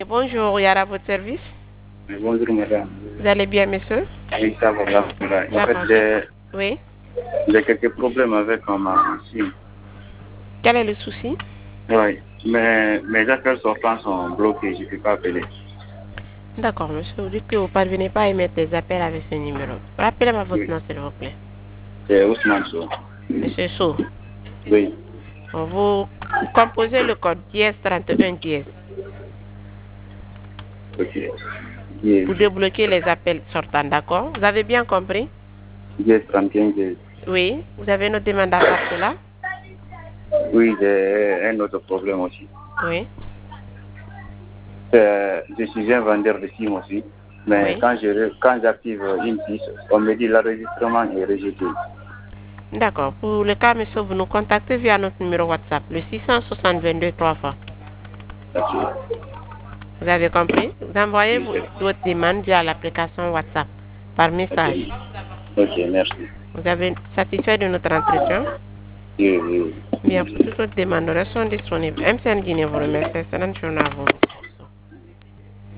Bonjour, Yara, votre service. Bonjour madame. Vous allez bien, monsieur? Oui, ça va, là. En fait, Oui. j'ai quelques problèmes avec ma SIM. Quel est le souci? Oui, mais mes appels sortants sont bloqués, je ne peux pas appeler. D'accord, monsieur. Vous dites que vous ne parvenez pas à émettre des appels avec ce numéro. Rappelez-moi votre Oui, nom, s'il vous plaît. c'est Ousmane Sow. Monsieur Sow. Oui, Vous composez le code dièse 31 dièse ok. Yes, pour débloquer les appels sortants, d'accord? Vous avez bien compris? yes, 31 yes. Oui. Vous avez une demande à part cela? Oui, j'ai un autre problème aussi. Oui. Je suis un vendeur de SIM aussi, mais Oui. quand j'active une puce, on me dit l'enregistrement est rejeté. D'accord. Pour le cas, monsieur, vous nous contactez via notre numéro WhatsApp, le 660 3 fois. Ok. Vous avez compris? Vous envoyez Oui, votre demande via l'application WhatsApp par ok, message. ok, merci. Vous avez satisfait de notre entretien? Oui, oui. Bien, pour toute autre demande, nous restons disponibles. MCN Guinée vous remercie. Excellente journée à vous.